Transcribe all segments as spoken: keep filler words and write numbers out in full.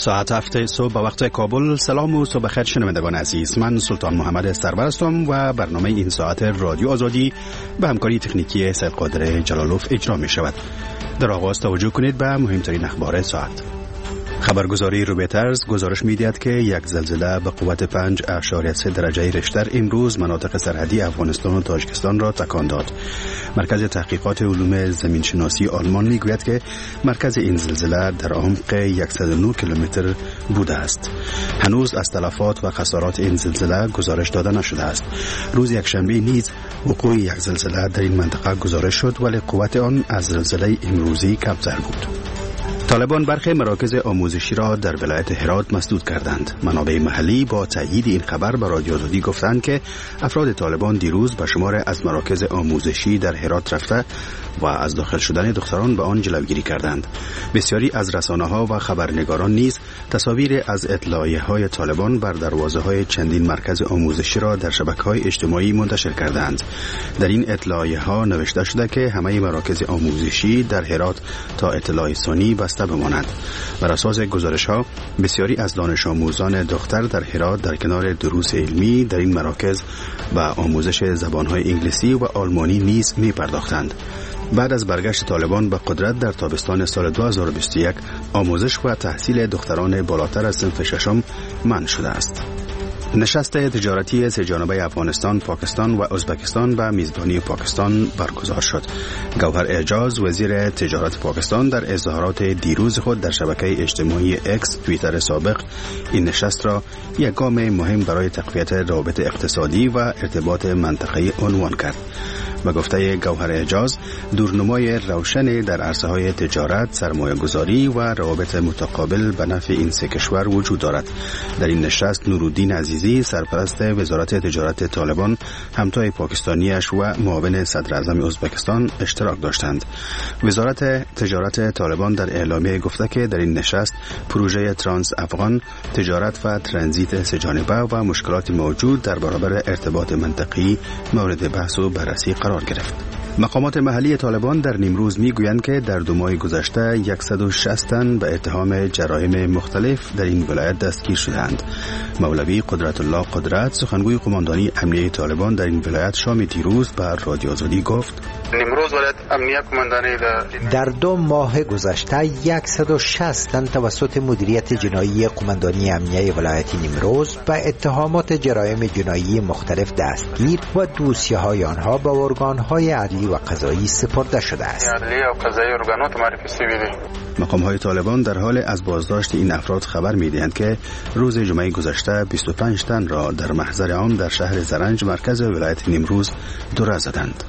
ساعت هفت صبح به وقت کابل. سلام و صبح خیر شنوندگان عزیز، من سلطان محمد سرور هستم و برنامه این ساعت رادیو آزادی به همکاری تکنیکی سید قادر جلالوف اجرا می شود. در آغاز توجه کنید به مهمترین اخبار ساعت. خبرگزاری رویترز گزارش می‌دهد که یک زلزله به قوت پنج اعشاریه سه درجه ریشتر امروز مناطق سرحدی افغانستان و تاجیکستان را تکان داد. مرکز تحقیقات علوم زمینشناسی آلمان میگوید که مرکز این زلزله در عمق صد و نه کیلومتر بوده است. هنوز از تلفات و خسارات این زلزله گزارش داده نشده است. روز یکشنبه نیز وقوع یک زلزله در این منطقه گزارش شد، ولی قوت آن از زلزله امروزی کمتر بود. طالبان برخی مراکز آموزشی را در ولایت هرات مسدود کردند. منابع محلی با تایید این خبر به رادیو آزادی گفتند که افراد طالبان دیروز به شمار از مراکز آموزشی در هرات رفته و از داخل شدن دختران به آن جلوگیری کردند. بسیاری از رسانه‌ها و خبرنگاران نیز تصاویر از اطلاعیه‌های طالبان بر دروازه‌های چندین مرکز آموزشی را در شبکه‌های اجتماعی منتشر کردند. در این اطلاعیه‌ها نوشته شده که همه مراکز آموزشی در هرات تا اطلاع ثانی بسته بمانند. بر اساس گزارش‌ها بسیاری از دانش آموزان دختر در هرات در کنار دروس علمی در این مراکز و آموزش زبان‌های انگلیسی و آلمانی نیز می‌پرداختند. بعد از برگشت طالبان به قدرت در تابستان سال دو هزار و بیست و یک آموزش و تحصیل دختران بالاتر از صنف ششم منع شده است. نشست تجارتی سه‌جانبه افغانستان، پاکستان و ازبکستان به میزبانی پاکستان برگزار شد. گوهر اعجاز وزیر تجارت پاکستان در اظهارات دیروز خود در شبکه اجتماعی اکس توییتر سابق این نشست را یک گام مهم برای تقویت روابط اقتصادی و ارتباط منطقه‌ای عنوان کرد. به گفته گوهر اعجاز، دورنمای روشن در عرصه‌های تجارت، سرمایه‌گذاری و روابط متقابل به نفع این سه کشور وجود دارد. در این نشست نورالدین عزیزی سرپرست وزارت تجارت طالبان همتای پاکستانیش و معاون صدر اعظم ازبکستان اشتراک داشتند. وزارت تجارت طالبان در اعلامیه گفته که در این نشست پروژه ترانس افغان، تجارت و ترانزیت سه جانبه و مشکلات موجود در برابر ارتباط منطقی مورد بحث و بررسی قرار گرفت. مقامات محلی طالبان در نیمروز میگویند که در دو ماه گذشته صد و شصت تن به اتهام جرایم مختلف در این ولایت دستگیر شدند. مولوی قدرت الله قدرت سخنگوی قماندانی امنیه طالبان در این ولایت شام دیروز بر رادیو آزادی گفت: نیمروز ولایت امنیه قماندانی در دو ماه گذشته صد و شصت تن توسط مدیریت جنایی قماندانی امنیه ولایت نیمروز به اتهامات جرایم جنایی مختلف دستگیر و دوسیه‌های آنها به ارگان‌های عدلی و قضایی سپرده شده است. عدلی و قضایی ارگانات معرفی شده. مقام‌های طالبان در حال از بازداشت این افراد خبر می‌دهند که روز جمعه گذشته بیست و پنج تن را در محضر عام در شهر زرنج مرکز ولایت نیمروز دوره زدند.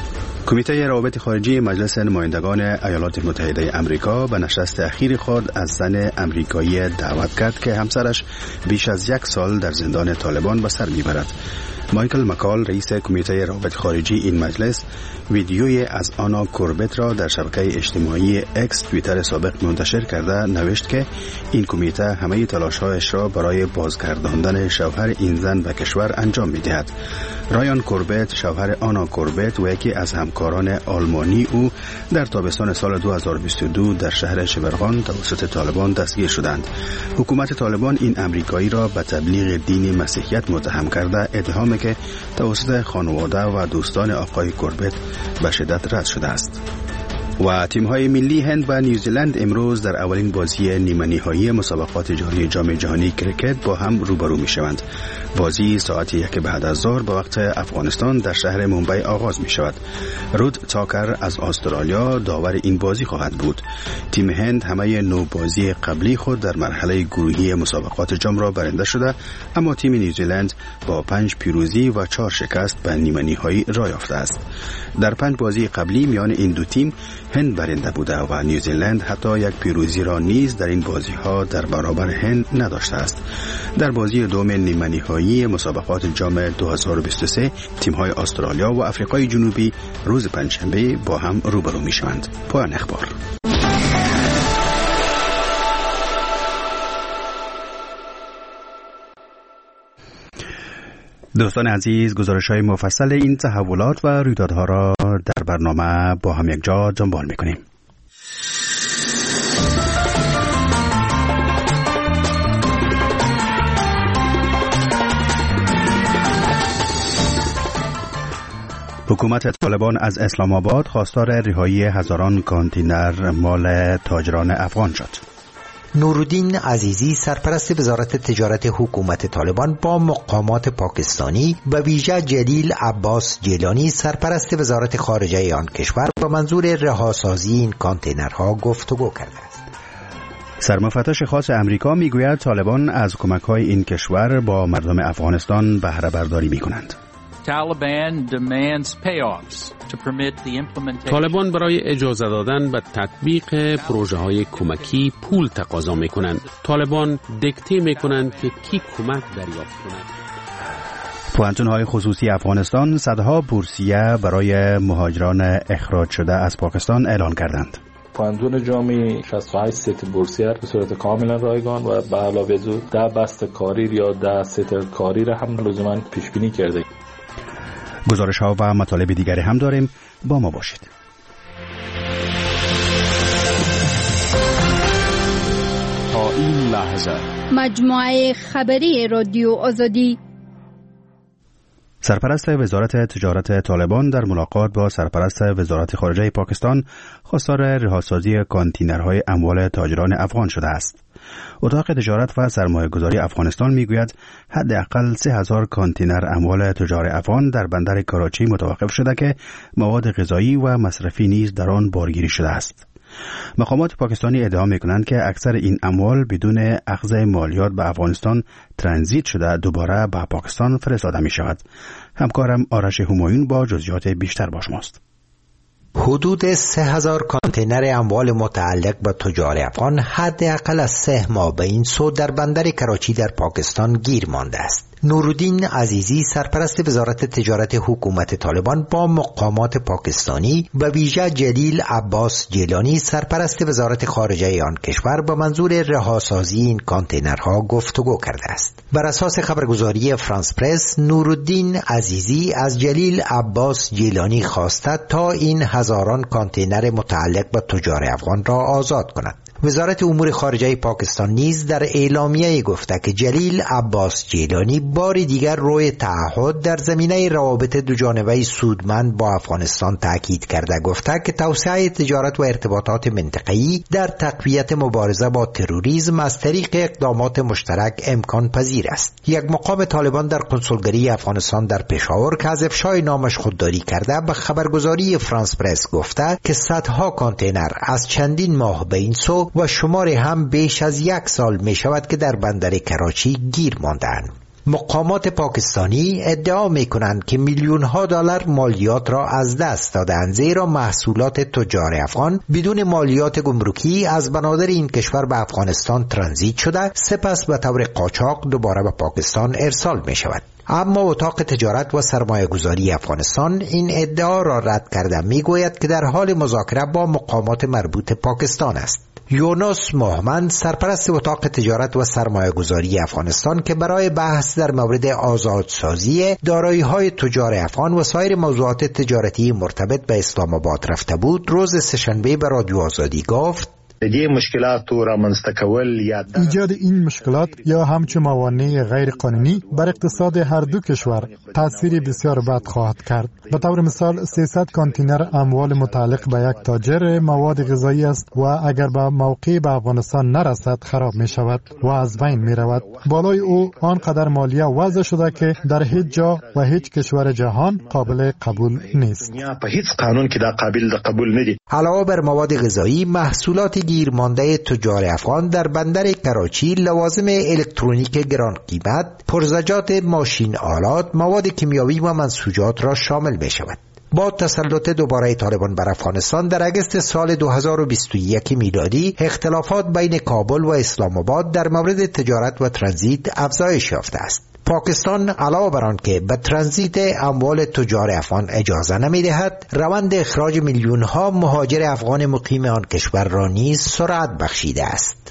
کمیته روابط خارجی مجلس نمایندگان ایالات متحده آمریکا به نشست اخیر خود از زن امریکایی دعوت کرد که همسرش بیش از یک سال در زندان طالبان به سر میبرد. مایکل مکال رئیس کمیته روابط خارجی این مجلس ویدیوی از آنا کوربت را در شبکه اجتماعی اکس توییتر سابق منتشر کرده نوشت که این کمیته همه تلاش‌هایش را برای بازگرداندن شوهر این زن به کشور انجام می‌دهد. رایان کوربت شوهر آنا کوربت و یکی از همکاران آلمانی او در تابستان سال دو هزار و بیست و دو در شهر شبرغان توسط طالبان دستگیر شدند. حکومت طالبان این امریکایی را به تبلیغ دین مسیحیت متهم کرده اتهامی که توسط خانواده و دوستان آقای کوربت به شدت رد شده است. و تیم‌های ملی هند و نیوزیلند امروز در اولین بازی نیمه نهایی مسابقات جهانی جام جهانی کرکت با هم روبرو می‌شوند. بازی ساعت یک بعد از ظهر به وقت افغانستان در شهر ممبئی آغاز می‌شود. رود تاکر از استرالیا داور این بازی خواهد بود. تیم هند همه نو بازی قبلی خود در مرحله گروهی مسابقات جام را برنده شده، اما تیم نیوزیلند با پنج پیروزی و چهار شکست به نیمه نهایی راه یافته است. در پنج بازی قبلی میان این دو تیم هند برنده بوده و نیوزیلند حتی یک پیروزی را نیز در این بازی ها در برابر هند نداشته است. در بازی دوم نیمه نهایی مسابقات جام دو هزار و بیست و سه تیم های استرالیا و آفریقای جنوبی روز پنجشنبه با هم روبرو می شوند. پایان اخبار. دوستان عزیز، گزارش‌های مفصل این تحولات و رویدادها را در برنامه با هم یک جا دنبال می‌کنیم. حکومت طالبان از اسلام آباد خواستار رهایی هزاران کانتینر مال تاجران افغان شد. نورالدین عزیزی سرپرست وزارت تجارت حکومت طالبان با مقامات پاکستانی و ویژه جلیل عباس جیلانی سرپرست وزارت خارجه آن کشور با منظور رهاسازی این کانتینرها گفتگو کرده است. سرمفتش خاص امریکا میگوید طالبان از کمک‌های این کشور با مردم افغانستان بهره برداری می‌کنند. طالبان برای اجازه دادن به تطبیق پروژه های کمکی پول تقاضا می کنند. طالبان دیکته می کنند که کی کمک دریافت کند. پوانتون‌های خصوصی افغانستان صدها بورسیه برای مهاجران اخراج شده از پاکستان اعلان کردند. پوانتون جامعی شصت و هشت ست بورسیه به صورت کاملا رایگان و به علاوه زو ده بست کاری یا ده ست کاری را هم لزوما پیش بینی کرده. گزارش ها و مطالب دیگری هم داریم، با ما باشید. تا این لحظه مجموعه خبری رادیو آزادی. سرپرست وزارت تجارت طالبان در ملاقات با سرپرست وزارت خارجه پاکستان خواستار رهاسازی کانتینرهای اموال تاجران افغان شده است. اتاق تجارت و سرمایه‌گذاری افغانستان میگوید حداقل سه هزار کانتینر اموال تجار افغان در بندر کراچی متوقف شده که مواد غذایی و مصرفی نیز در آن بارگیری شده است. مقامات پاکستانی ادعا می‌کنند که اکثر این اموال بدون اخذ مالیات به افغانستان ترانزیت شده دوباره به پاکستان فرستاده می‌شود. همکارم آرش همایون با جزئیات بیشتر با شماست. حدود سه هزار کانتینر اموال متعلق به تجار افغان حداقل از سه ماه به این سو در بندر کراچی در پاکستان گیر مانده است. نورالدین عزیزی سرپرست وزارت تجارت حکومت طالبان با مقامات پاکستانی و ویژه جلیل عباس جیلانی سرپرست وزارت خارجه آن کشور با منظور رهاسازی این کانتینرها گفتگو کرده است. بر اساس خبرگزاری فرانس پرس، نورالدین عزیزی از جلیل عباس جیلانی خواسته تا این هزاران کانتینر متعلق به تجار افغان را آزاد کند. وزارت امور خارجه پاکستان نیز در اعلامیه گفته که جلیل عباس جیلانی بار دیگر روی تعهد در زمینه روابط دوجانبه سودمند با افغانستان تاکید کرده، گفته که توسعه تجارت و ارتباطات منطقه‌ای در تقویت مبارزه با تروریسم از طریق اقدامات مشترک امکان پذیر است. یک مقام طالبان در کنسولگری افغانستان در پشاور که از افشای نامش خودداری کرده به خبرگزاری فرانس پرس گفته که صدها کانتینر از چندین ماه به این سو و شمار هم بیش از یک سال می شود که در بندر کراچی گیر ماندند. مقامات پاکستانی ادعا می کنند که میلیون ها دلار مالیات را از دست دادند، زیرا محصولات تجار افغان بدون مالیات گمرکی از بنادر این کشور به افغانستان ترانزیت شده، سپس به طور قاچاق دوباره به پاکستان ارسال می شود. اما اتاق تجارت و سرمایه‌گذاری افغانستان این ادعا را رد کرده، می گوید که در حال مذاکره با مقامات مربوط پاکستان است. یونس محمد سرپرست اتاق تجارت و سرمایه‌گذاری افغانستان که برای بحث در مورد آزادسازی دارایی‌های تجار افغان و سایر موضوعات تجارتی مرتبط به اسلام آباد رفته بود، روز سه‌شنبه به رادیو آزادی گفت ایجاد این مشکلات یا همچون موانع غیر قانونی بر اقتصاد هر دو کشور تأثیر بسیار بد خواهد کرد. به طور مثال سیصد کانتینر اموال متعلق به یک تاجر مواد غذایی است و اگر به موقع به افغانستان نرسد خراب می شود و از بین می رود. بالای او آنقدر مالیه وضع شده که در هیچ جا و هیچ کشور جهان قابل قبول نیست. علاوه بر مواد غذایی، محصولات گیرمانده تجار افغان در بندر کراچی لوازم الکترونیک گران قیمت، پرزجات ماشین آلات، مواد کیمیاوی و منسوجات را شامل می شود. با تسلط دوباره طالبان بر افغانستان در اگست سال دو هزار و بیست و یک میلادی اختلافات بین کابل و اسلام آباد در مورد تجارت و ترانزیت افزایش یافته است. پاکستان علاوه بر آن که به ترانزیت اموال تجار افغان اجازه نمی‌دهد، روند اخراج میلیون ها مهاجر افغان مقیم آن کشور را نیز سرعت بخشیده است.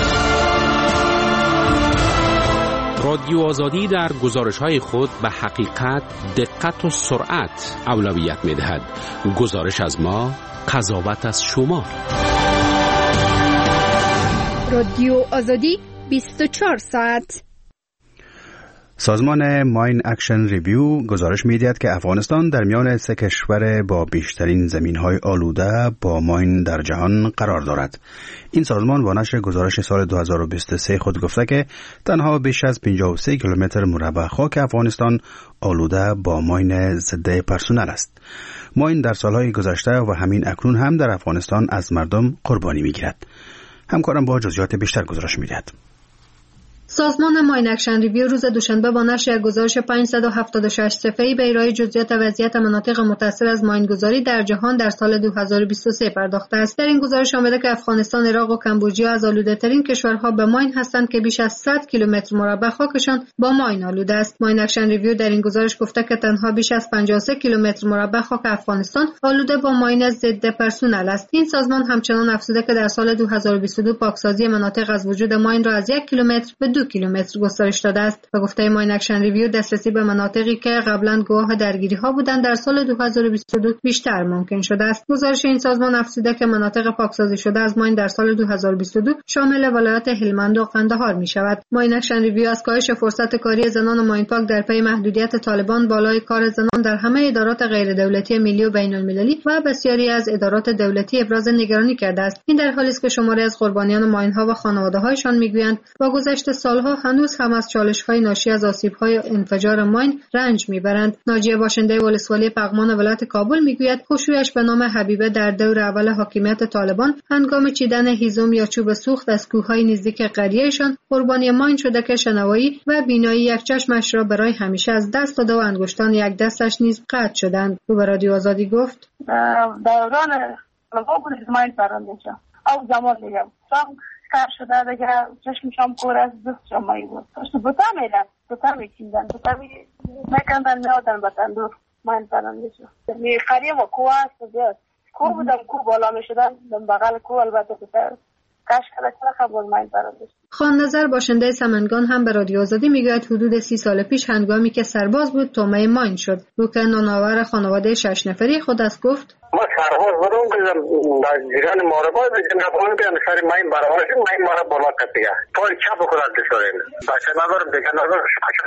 رادیو آزادی در گزارش‌های خود به حقیقت، دقت و سرعت اولویت می‌دهد. گزارش از ما، قضاوت از شما. رادیو آزادی بیست و چهار ساعت. سازمان ماین اکشن ریویو گزارش می‌دهد که افغانستان در میان سه کشور با بیشترین زمین‌های آلوده با ماین در جهان قرار دارد. این سازمان با نشر گزارش سال دو هزار و بیست و سه خود گفته که تنها بیش از پنجاه و سه کیلومتر مربع خاک افغانستان آلوده با ماین ضد پرسونل است. ماین در سالهای گذشته و همین اکنون هم در افغانستان از مردم قربانی می‌گیرد. همکارم با جزئیات بیشتر گزارش می‌دهد. سازمان ماین اکشن ریویو روز دوشنبه با نشر یک گزارش پانصد و هفتاد و شش صفحه‌ای به ارائه جزئیات وضعیت مناطق متاثر از ماینگذاری در جهان در سال دو هزار و بیست و سه پرداخته است. در این گزارش آمده که افغانستان، عراق و کمبوجیا از آلوده‌ترین کشورها به ماین هستند که بیش از صد کیلومتر مربع خاکشان با ماین آلوده است. ماین اکشن ریویو در این گزارش گفته که تنها بیش از پنجاه و سه کیلومتر مربع خاک افغانستان آلوده با ماین ضد پرسونل است. این سازمان همچنان افزوده که در سال دو هزار و بیست و دو پاکسازی مناطق از وجود ماین را از یک کیلومتر به دو کیلومتر گسترش داده است. به گفته ماین اکشن ریویو دسترسی به مناطقی که قبلا گواه درگیری ها بودند در سال دو هزار و بیست و دو بیشتر ممکن شده است. گزارش این سازمان افزوده که مناطق پاکسازی شده از ماین در سال دو هزار و بیست و دو شامل ولایات هلمند و قندهار می شود. ماین اکشن ریویو از کاهش فرصت کاری زنان ماین پاک در پی محدودیت طالبان، بالای کار زنان در همه ادارات غیر دولتی ملی و بین المللی و بسیاری از ادارات دولتی ابراز نگرانی کرده است. این در حالی است که شماری از قربانیان ماین ها و خانواده هایشان میگویند با گذشت سالها هنوز هم از چالش‌های ناشی از آسیب‌های انفجار ماین رنج می‌برند. ناجیه باشنده ولسوالی پغمان ولایت کابل میگوید خشویش به نام حبیبه در دور اول حاکمیت طالبان هنگام چیدن هیزم یا چوب سوخت از کوههای نزدیک قریه‌شان قربانی ماین شده که شنوایی و بینایی یک چشمش را برای همیشه از دست داده و انگشتان یک دستش نیز قطع شدند. او به رادیو آزادی گفت دوران لغو ماین پرنده شد او زمان میگم کار شده دیگه چشمشم کور از دستشم مایی بود تو بوتا میدن بوتا میکندن بوتا میکندن میادن به تندور من پرنده شد می خریم و کوه هست بیاد کوه بودم کوه بالا میشدن دم بغل کوه البته بوتا کاش کلا چرا خبر من پرنده شد. خان نظر باشنده سمنگان هم به رادیو آزادی میگوید حدود سی سال پیش هنگامی که سرباز بود تومه ماین شد. روکن نانآور خانواده شش نفری خود از گفت ما سرباز بودم که در جریان مارباز جنگان بیان سر ماین برابر شد ماین مارا بالا کتیه پای چپ خودت دارین باشه ندارم دیگه ندارم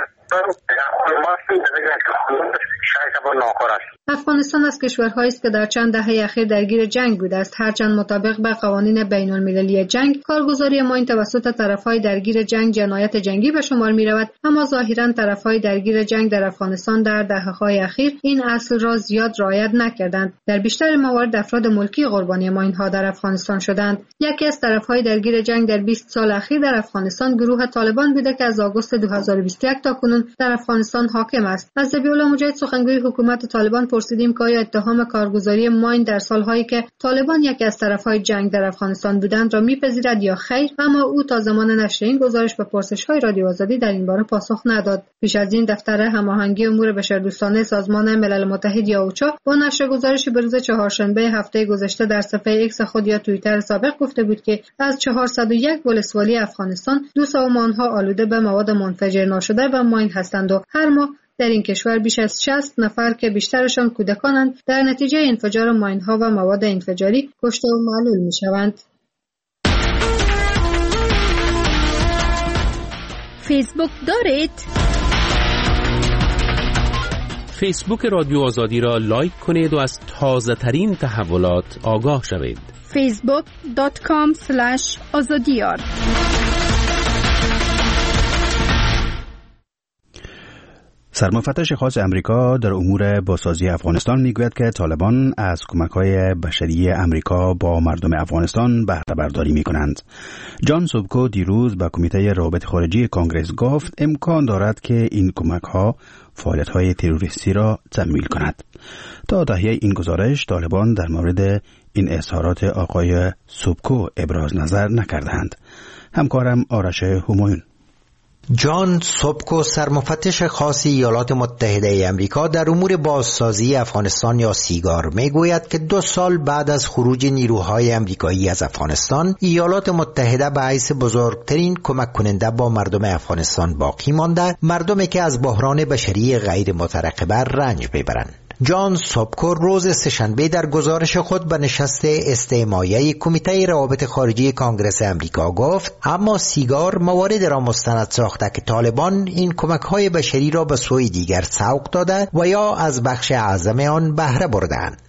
افغانستان از کشورهایی است که در چند دهه اخیر درگیر جنگ بوده است. هرچند مطابق به قوانین بین المللی جنگ کارگزاری ماین توسط طرفهای درگیر جنگ جنایت جنگی به شمار می رود، اما ظاهرا طرفهای درگیر جنگ در افغانستان در دهه‌های اخیر این اصل را زیاد رعایت نکردند. در بیشتر موارد افراد ملکی قربانی ماین ها در افغانستان شدند. یکی از طرفهای درگیر جنگ در بیست سال اخیر در افغانستان گروه طالبان بوده که از آگوست دو هزار و بیست و یک تا کنون در افغانستان حاکم است. از ذبیح‌الله مجاهد سخنگوی حکومت طالبان پرسیدیم که آیا اتهام کارگزاری ماین در سالهایی که طالبان یکی از طرفهای جنگ در افغانستان بودند را میپذیرد یا خیر، اما او تا زمان نشر این گزارش به پرسش‌های رادیو آزادی در این باره پاسخ نداد. پیش از این دفتر هماهنگی امور بشردوستانه سازمان ملل متحد یا اوچا با نشر گزارشی به روز چهارشنبه هفته گذشته در صفحه ایکس خود یا توییتر سابق گفته بود که از چهارصد و یک ولسوالی افغانستان دو سوم آنها آلوده به مواد منفجر ناشده و ماین هستند و هر ماه در این کشور بیش از شصت نفر که بیشترشان کودکانند در نتیجه انفجار ماین‌ها و مواد انفجاری کشته و معلول می‌شوند. فیسبوک دارید؟ فیسبوک رادیو آزادی را لایک کنید و از تازه ترین تحولات آگاه شوید. فیسبوک دات کام اسلش آزادیار. سرمفتش خاص امریکا در امور بازسازی افغانستان میگوید که طالبان از کمک‌های بشری امریکا با مردم افغانستان بهره برداری میکنند. جان سوبکو دیروز به کمیته روابط خارجی کانگرس گفت امکان دارد که این کمک‌ها فعالیت‌های تروریستی را تمویل کند. تا تهیه این گزارش طالبان در مورد این اظهارات آقای سوبکو ابراز نظر نکردند. همکارم آرش همایون. جان سوبکو سرمفتش خاص ایالات متحده ای امریکا در امور بازسازی افغانستان یا سیگار میگوید که دو سال بعد از خروج نیروهای امریکایی از افغانستان، ایالات متحده به حیث بزرگترین کمک کننده با مردم افغانستان باقی مانده، مردمی که از بحران بشری غیر مترقبه رنج میبرند. جان سوبکو روز سه‌شنبه در گزارش خود به نشست استماعی کمیته روابط خارجی کانگرس امریکا گفت اما سیگار موارد را مستند ساخته که طالبان این کمک‌های بشری را به سوی دیگر سوق داده و یا از بخش اعظم آن بهره بردند.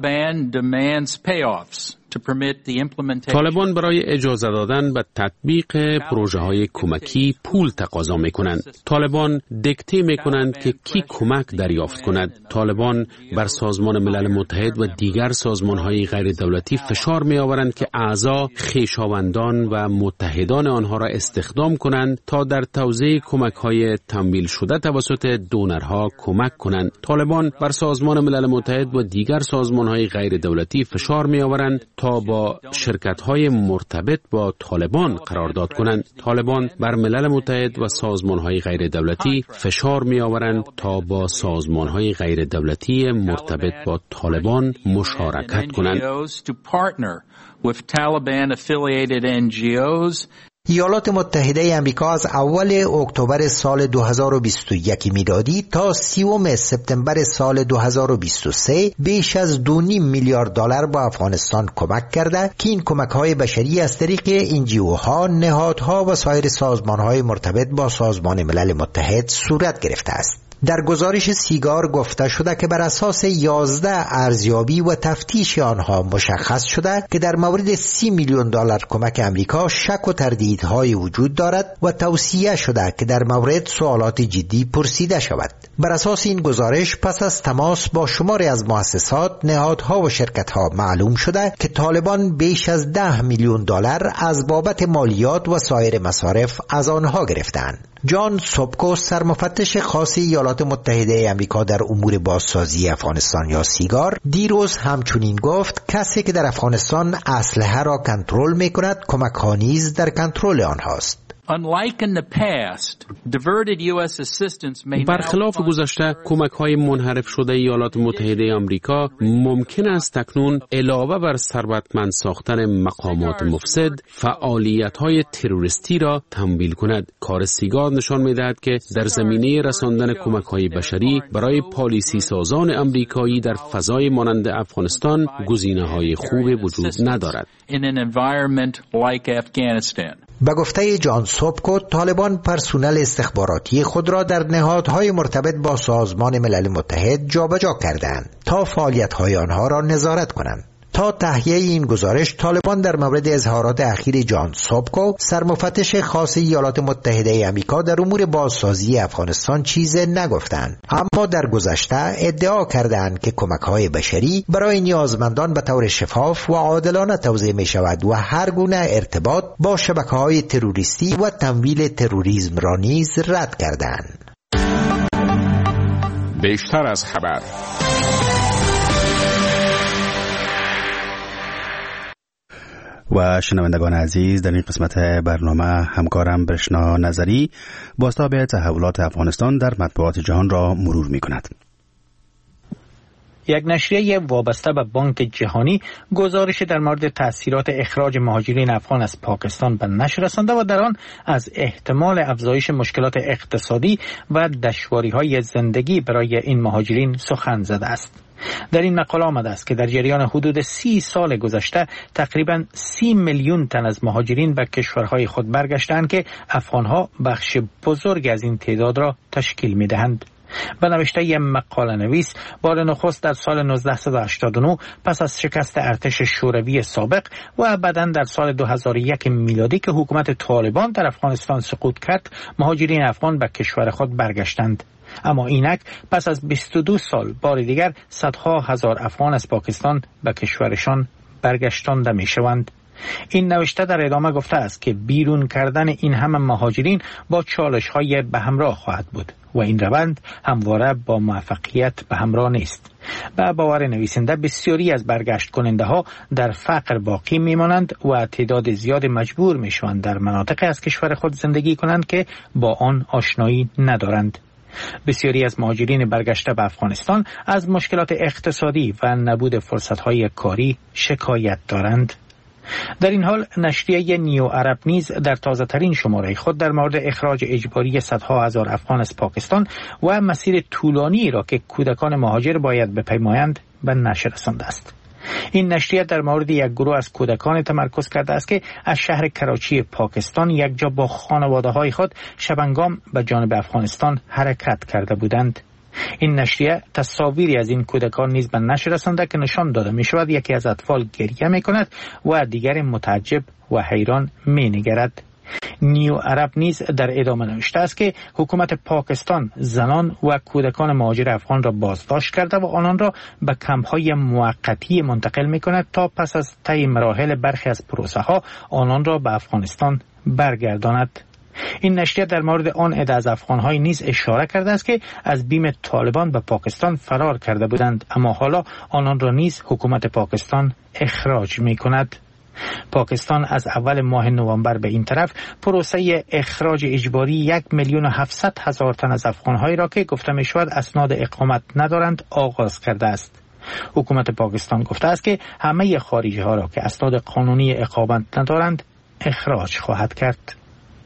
طالبان برای اجازه دادن به تطبیق پروژه های کمکی پول تقاضا می کنند. طالبان دکته می کنند که کی کمک دریافت کند. طالبان بر سازمان ملل متحد و دیگر سازمان های غیر دولتی فشار می آورند که اعضا خویشاوندان و متحدان آنها را استخدام کنند تا در توزیع کمک های تمویل شده توسط دونرها کمک کنند. طالبان بر سازمان ملل متحد و دیگر سازمان های غیر دولتی فشار می آورند تا با شرکت‌های مرتبط با طالبان قرارداد کنند. طالبان بر ملل متحد و سازمان‌های غیر دولتی فشار می‌آورند تا با سازمان‌های غیر دولتی مرتبط با طالبان مشارکت کنند. ایالات متحده آمریکا از اول اکتبر سال دو هزار و بیست و یک میلادی تا سیوم سپتامبر سال دو هزار و بیست و سه بیش از دو و نیم میلیارد دلار به افغانستان کمک کرده که این کمک‌های بشری از طریق انجیوها، نهادها و سایر سازمان‌های مرتبط با سازمان ملل متحد صورت گرفته است. در گزارش سیگار گفته شده که بر اساس یازده ارزیابی و تفتیش آنها مشخص شده که در مورد سی میلیون دلار کمک امریکا شک و تردیدهای وجود دارد و توصیه شده که در مورد سوالات جدی پرسیده شود. بر اساس این گزارش پس از تماس با شماری از مؤسسات، نهادها و شرکتها معلوم شده که طالبان بیش از ده میلیون دلار از بابت مالیات و سایر مصارف از آنها گرفتند. جان سوبکو، سرمفتش خاص ایالات متحده آمریکا در امور بازسازی افغانستان یا سیگار، دیروز همچنین گفت کسی که در افغانستان اسلحه را کنترل می‌کند کمک‌ها نیز در کنترل آنهاست. برخلاف گذشته، کمک‌های منحرف شده ایالات متحده آمریکا ممکن است تکنون علاوه بر ثروتمند ساختن مقامات مفسد، فعالیت‌های تروریستی را تمویل کند. کار سیگار نشان می‌دهد که در زمینه رساندن کمک‌های بشری برای پالیسی سازان آمریکایی در فضای مانند افغانستان گزینه‌های خوبی وجود ندارد. به گفته جان سوبکو، طالبان پرسونل استخباراتی خود را در نهادهای مرتبط با سازمان ملل متحد جابجا کردند تا فعالیت‌های آنها را نظارت کنند. تا تهیه این گزارش، طالبان در مورد اظهارات اخیر جان سوبکو، سرمفتش خاص ایالات متحده آمریکا در امور بازسازی افغانستان چیزی نگفتند، اما در گذشته ادعا کردند که کمک‌های بشری برای نیازمندان به طور شفاف و عادلانه توزیع می‌شود و هر گونه ارتباط با شبکه‌های تروریستی و تمویل تروریسم را نیز رد کردند. بیشتر از خبر. و شنوندگان عزیز، در این قسمت برنامه همکارم برشنا نظری بازتاب تحولات افغانستان در مطبوعات جهان را مرور می کند. یک نشریه وابسته به بانک جهانی گزارش در مورد تأثیرات اخراج مهاجرین افغان از پاکستان به نشر رسانده و در آن از احتمال افزایش مشکلات اقتصادی و دشواری‌های زندگی برای این مهاجرین سخن زده است. در این مقاله آمده است که در جریان حدود سی سال گذشته تقریباً سی میلیون تن از مهاجرین به کشورهای خود برگشتند که افغانها بخش بزرگ از این تعداد را تشکیل می‌دهند. به نوشته ی مقاله نویس، بار نخست در سال نوزده هشتاد و نه پس از شکست ارتش شوروی سابق و بعداً در سال دو هزار و یک میلادی که حکومت طالبان در افغانستان سقوط کرد، مهاجرین افغان به کشور خود برگشتند. اما اینک پس از بیست و دو سال بار دیگر صدها هزار افغان از پاکستان به کشورشان برگشتانده می شوند. این نوشته در ادامه گفته است که بیرون کردن این همه مهاجرین با چالش های به همراه خواهد بود و این روند همواره با موفقیت به همراه نیست. به باور نویسنده، بسیاری از برگشت کننده ها در فقر باقی می مانند و تعداد زیاد مجبور می شوند در مناطقی از کشور خود زندگی کنند که با آن آشنایی ندارند. بسیاری از مهاجرین برگشته به افغانستان از مشکلات اقتصادی و نبود فرصت‌های کاری شکایت دارند. در این حال نشریه نیو عرب نیز در تازه ترین شماره خود در مورد اخراج اجباری صدها هزار افغان از پاکستان و مسیر طولانی را که کودکان مهاجر باید بپیمایند به نشر رسانده است. این نشریه در مورد یک گروه از کودکان تمرکز کرده است که از شهر کراچی پاکستان یک جا با خانواده های خود شبانگام به جانب افغانستان حرکت کرده بودند. این نشریه تصاویری از این کودکان نیز به نشر رسانده که نشان داده می شود یکی از اطفال گریه می کند و دیگر متعجب و حیران می نگرد. نیو عرب نیز در ادامه نوشته است که حکومت پاکستان زنان و کودکان مهاجر افغان را بازداشت کرده و آنان را به کمپ‌های موقتی منتقل می کند تا پس از طی مراحل برخی از پروسه ها آنان را به افغانستان برگرداند. این نشریه در مورد آن عده از افغان‌های نیز اشاره کرده است که از بیم طالبان به پاکستان فرار کرده بودند، اما حالا آنان را نیز حکومت پاکستان اخراج می کند. پاکستان از اول ماه نوامبر به این طرف پروسه اخراج اجباری یک میلیون و هفتصد هزار تن از افغان‌هایی را که گفته می شود اسناد اقامت ندارند آغاز کرده است. حکومت پاکستان گفته است که همه خارجی ها را که اسناد قانونی اقامت ندارند اخراج خواهد کرد.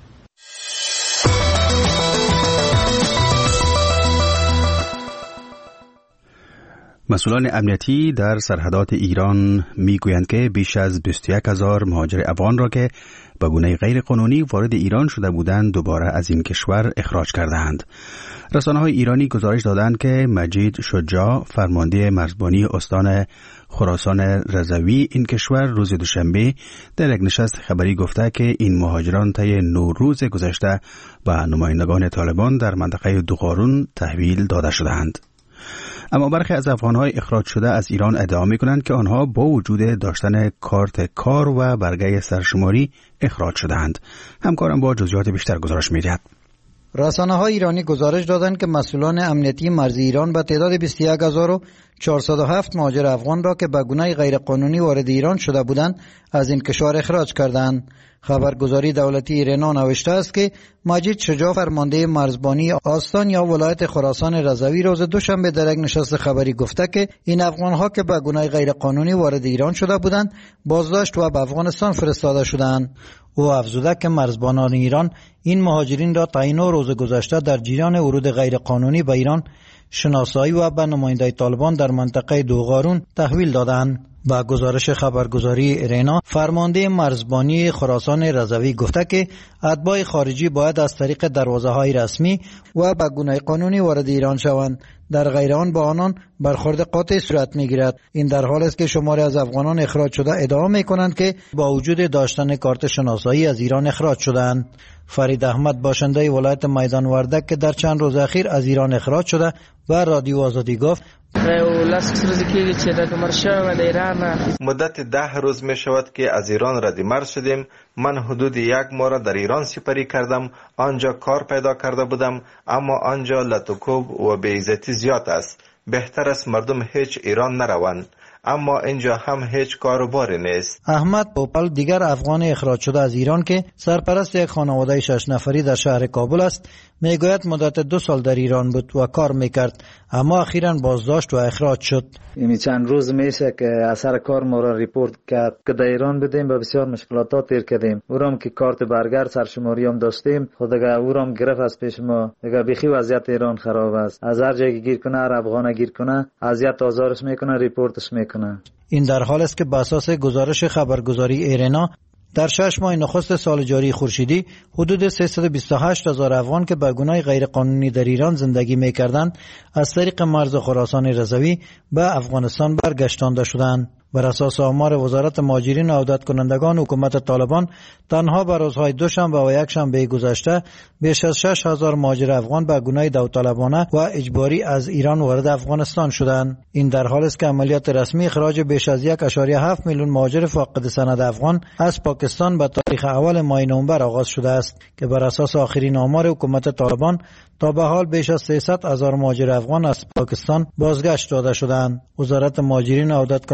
مسئولان امنیتی در سرحدات ایران میگویند که بیش از بیست و یک هزار مهاجر افغان را که به گونه غیر قانونی وارد ایران شده بودند دوباره از این کشور اخراج کردند. رسانه‌های ایرانی گزارش دادند که مجید شجاع فرمانده مرزبانی استان خراسان رضوی این کشور روز دوشنبه در یک نشست خبری گفته که این مهاجران طی نه روز گذشته به نمایندگان طالبان در منطقه دوغارون تحویل داده شدند. اما برخی از افغان‌های اخراج شده از ایران ادعا می‌کنند که آنها با وجود داشتن کارت کار و برگه سرشماری اخراج شدند. همکارم با جزئیات بیشتر گزارش می‌دهد. رسانه‌های ایرانی گزارش دادند که مسئولان امنیتی مرز ایران به تعداد بیست و یک هزار و چهارصد و هفت مهاجر افغان را که به گونه غیرقانونی وارد ایران شده بودند از این کشور اخراج کردند. خبرگزاری دولتی ایرنا نوشته است که مجید شجاع فرمانده مرزبانی آستان یا ولایت خراسان رضوی روز دوشنبه در یک نشست خبری گفته که این افغان‌ها که به گونه غیرقانونی وارد ایران شده بودند بازداشت و به افغانستان فرستاده شدند. او افزوده که مرزبانان ایران این مهاجرین را تا این روز گذشته در جریان ورود غیرقانونی به ایران شناسایی و به نماینده طالبان در منطقه دوغارون تحویل دادند. با گزارش خبرگزاری ایرنا فرمانده مرزبانی خراسان رضوی گفته که اتباع خارجی باید از طریق دروازه‌های رسمی و به گونه قانونی وارد ایران شوند، در غیر آن با آنان برخورد قاطع صورت می‌گیرد. این در حالی است که شماری از افغانان اخراج شده ادعا می‌کنند که با وجود داشتن کارت شناسایی از ایران اخراج شدند. فرید احمد باشنده ولایت میدان وردک که در چند روز اخیر از ایران اخراج شده و رادیو آزادی گفت مدت ده روز می شود که از ایران رد مرز شدیم. من حدود یک ماه را در ایران سپری کردم. آنجا کار پیدا کرده بودم، اما آنجا لطوکوب و بی‌عزتی زیاد است. بهتر است مردم هیچ ایران نروند، اما اینجا هم هیچ کاروباری نیست. احمد پوپل دیگر افغان اخراج شده از ایران که سرپرست یک خانواده شش نفری در شهر کابل است میگوید مدت دو سال در ایران بود و کار میکرد، اما اخیراً بازداشت و اخراج شد. این چند روز میشه که اثر کار ما را ریپورت کرد که در ایران بودیم و بسیار مشکلات تیر کردیم. اورام که کارت برگرد سرشماری هم داشتیم، خود اگر اورام گرفت از پیش ما، اگر بخی وضعیت ایران خراب است. از هر جایی گیر کنه، هر افغان گیر کنه، اذیت آزارش میکنه، ریپورتش میکنه. این در حال است که بر اساس گزارش خبرگزاری ایرنا در شش ماه نخست سال جاری خورشیدی حدود سیصد و بیست و هشت هزار افغان که به گونه غیرقانونی در ایران زندگی می‌کردند از طریق مرز خراسان رضوی به افغانستان برگشتانده شدند. بر اساس آمار وزارت مهاجرین و عودت کنندگان حکومت طالبان تنها بر روزهای دوشنبه و یکشنبه گذشته بیش از شش هزار مهاجر افغان به گونه داوطلبانه و اجباری از ایران وارد افغانستان شدند. این در حالی است که عملیات رسمی اخراج بیش از یک و هفت میلیون مهاجر فاقد سند افغان از پاکستان به تاریخ اول ماه نوامبر آغاز شده است که بر اساس آخرین آمار حکومت طالبان تا به حال بیش از سیصد هزار مهاجر افغان از پاکستان بازگشت داده شدند. وزارت مهاجرین و عودت کنندگان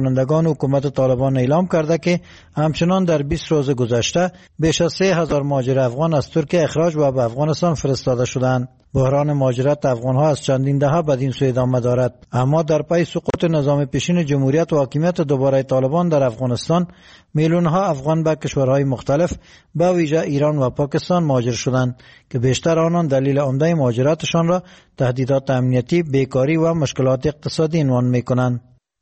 کنندگان حکومت طالبان اعلام کرده که همچنان در بیست روز گذشته بیش از سه هزار مهاجر افغان از ترکیه اخراج و به افغانستان فرستاده شدند. بحران مهاجرت افغانها از چندین دهه بدین سو ادامه دارد، اما در پی سقوط نظام پیشین جمهوریت و حاکمیت دوباره طالبان در افغانستان میلیون‌ها افغان به کشورهای مختلف به ویژه ایران و پاکستان مهاجر شدند که بیشتر آنان دلیل عمده مهاجرتشان را تهدیدات امنیتی، بیکاری و مشکلات اقتصادی عنوان می‌کنند.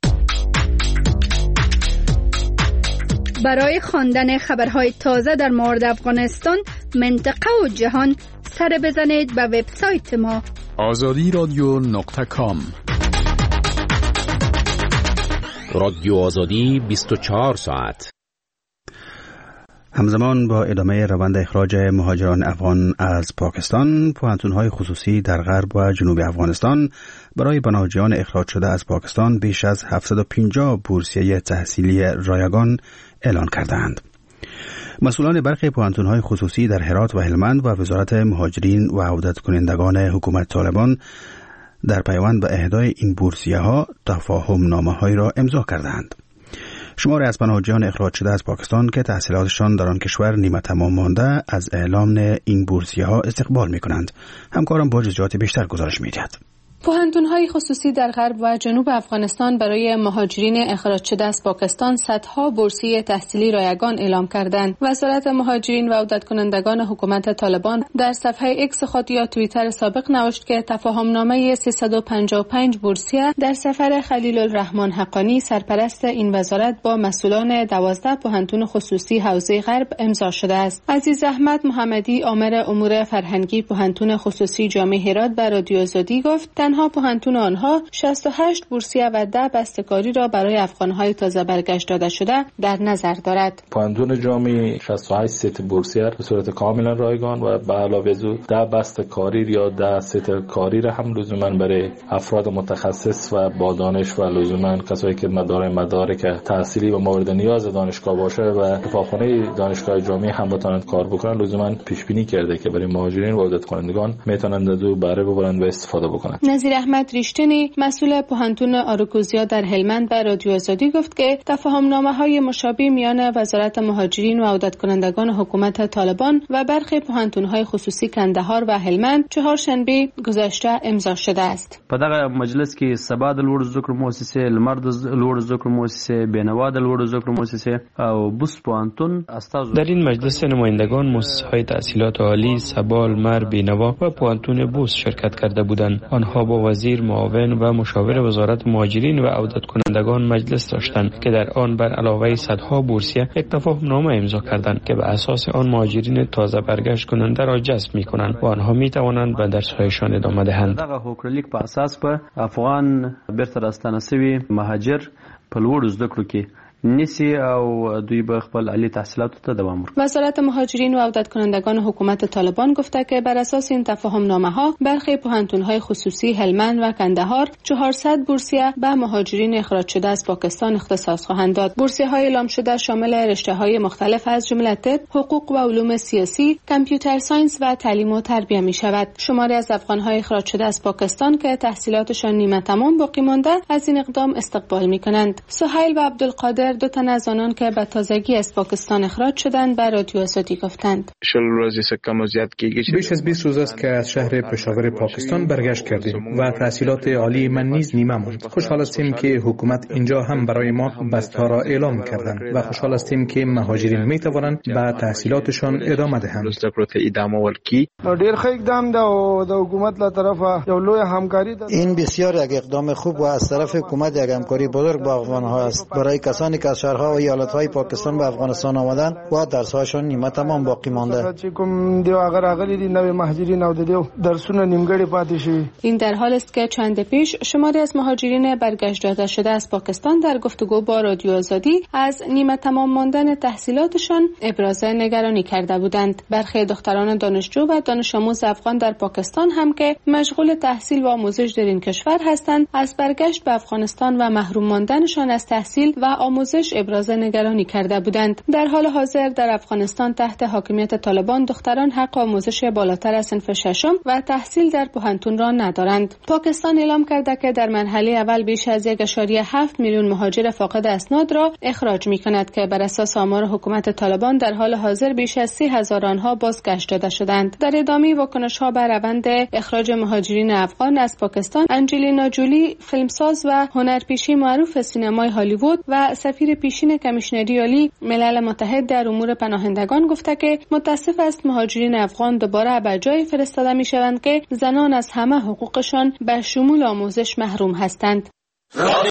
برای خواندن خبرهای تازه در مورد افغانستان، منطقه و جهان سر بزنید به وبسایت ما آزادی رادیو نقطه کام. رادیو آزادی بیست و چهار ساعت. همزمان با ادامه روند اخراج مهاجران افغان از پاکستان، پوهنتون‌های خصوصی در غرب و جنوب افغانستان برای پناهجویان اخراج شده از پاکستان بیش از هفتصد و پنجاه بورسیه تحصیلی رایگان اعلان کردند. مسئولان برخی پوهنتون‌های خصوصی در هرات و هلمند و وزارت مهاجرین و عودت کنندگان حکومت طالبان در پیوند به اهدای این بورسیه‌ها تفاهم نامه‌هایی را امضا کردند. شماری از پناهجویان اخراج شده از پاکستان که تحصیلاتشان در آن کشور نیمه تمام مانده از اعلام این بورسیه‌ها استقبال می‌کنند. همکارم با جزئیات بیشتر گزارش می‌دهد. پوهنتون‌های خصوصی در غرب و جنوب افغانستان برای مهاجرین اخراج شده از پاکستان صدها بورسیه تحصیلی رایگان اعلام کردند. وزارت مهاجرین و عودت کنندگان حکومت طالبان در صفحه ایکس خود یا توییتر سابق نوشت که تفاهمنامه سیصد و پنجاه و پنج بورسیه در سفر خلیل الرحمن حقانی سرپرست این وزارت با مسئولان دوازده پوهنتون خصوصی حوزه غرب امضا شده است. عزیز احمد محمدی، آمر امور فرهنگی پوهنتون خصوصی جامع هرات به رادیو آزادی گفت تنها پوهنتون آنها شصت و هشت بورسیه و ده بسته‌کاری را برای افغان‌های تازه برگشت داده شده در نظر دارد. پوهنتون جامع شصت و هشت ست بورسیه به صورت کاملا رایگان و به علاوه از او ده بسته‌کاری یا ده ست کاری را هم لزوما برای افراد متخصص و با دانش و لزوما کسایی که دارای مدارک تحصیلی و مورد نیاز دانشگاه باشه و کتابخانه دانشگاه جامع هم بتوانند کار بکنند لزوما پیش بینی کرده که برای مهاجرین و عودت کنندگان میتونند از او بهره ببرند و استفاده بکنند. نظیر احمد ریشتنی مسئول پوهنتون آرکوزیا در هلمند به رادیو آزادی گفت که تفاهمنامه‌های مشابه میان وزارت مهاجرین و عودت کنندگان حکومت طالبان و برخی پوهنتون‌های خصوصي کندهار و هلمند چهارشنبه گذشته امضا شده است. په دغه مجلس کې سبا د لوړ زده کړو مؤسسې، لمر د لوړ زده کړو مؤسسې، بینوا د لوړ زده کړو مؤسسې او بوس پوهنتون استاد. در این مجلس نمایندگان مؤسسه‌های تحصیلات عالی سبا، لمر، بینوا و پوهنتون بوس شرکت کرده بودند. آنها با وزیر معاون و مشاور وزارت مهاجرین و عودت کنندگان مجلس داشتند که در آن بر علاوه صدها بورسیه یک تفاهمنامه امضا کردند که به اساس آن مهاجرین تازه برگشت کننده را جذب می‌کنند و آنها می‌توانند به درس‌هایشان ادامه دهند. دغه هوکړلیک په اساس په افغان بیرته راستنه شوي مهاجر په لوړو زده کړو کې نیسی او دوی به خپل عالی تحصیلاتو ته دوام ورکړي. وزارت مهاجرین و عودت کنندگان حکومت طالبان گفته که بر اساس این تفاهمنامه‌ها برخی پوهنتون‌های خصوصی هلمند و کندهار چهارصد بورسیه به مهاجرین اخراج شده از پاکستان اختصاص خواهند داد. بورسیه‌های اعلام شده شامل رشته‌های مختلف از جمله طب، حقوق و علوم سیاسی، کامپیوتر ساینس و تعلیم و تربیت می‌شود. شماری از افغان‌های اخراج شده از پاکستان که تحصیلاتشان نیمه تمام باقی مانده از این اقدام استقبال می‌کنند. سهیل و عبدالقادر دو تن از آنان که به تازگی از پاکستان اخراج شدند به رادیو آزادی گفتند. بیش از بیست روز است که از شهر پشاور پاکستان برگشت کردیم و تحصیلات عالی من نیز نیمه ماند. خوشحال هستیم که حکومت اینجا هم برای ما بسته‌ها را اعلام کردند و خوشحال هستیم که مهاجرین می توانند به تحصیلاتشان ادامه دهند. ډیر ښه اقدام ده او د حکومت له طرفه یو لوی همکاری ده. این بسیار یک اقدام خوب و از طرف حکومت یک همکاری بزرگ با افغان‌ها است. برای کسانی که از شهرها و ایالت‌های پاکستان به افغانستان آمدند و درس‌هایشان نیمه تمام باقی مانده. این در حال است که چند پیش شماری از مهاجرین برگشت داده شده از پاکستان در گفتگو با رادیو آزادی از نیمه تمام ماندن تحصیلاتشان ابراز نگرانی کرده بودند. برخی دختران دانشجو و دانش آموز افغان در پاکستان هم که مشغول تحصیل و آموزش در این کشور هستند از برگشت به افغانستان و محروم ماندنشان از تحصیل و آموزش آموزش ابراز نگرانی کرده بودند. در حال حاضر در افغانستان تحت حاکمیت طالبان دختران حق آموزش بالاتر از صنف ششم و تحصیل در پوهنتون را ندارند. پاکستان اعلام کرده که در مرحله اول بیش از یک ممیز هفت میلیون مهاجر فاقد اسناد را اخراج می‌کند که بر اساس آمار حکومت طالبان در حال حاضر بیش از سی هزار آنها بازگشت داده شدند. در ادامه واکنش‌ها بر روند اخراج مهاجرین افغان از پاکستان، انجلینا جولی، فیلمساز و هنرپیشه معروف سینمای هالیوود و سفیر پیشین کمیشنری عالی ملل متحد در امور پناهندگان گفته که متاسف است مهاجرین افغان دوباره به جای فرستاده می‌شوند که زنان از همه حقوقشان به شمول آموزش محروم هستند.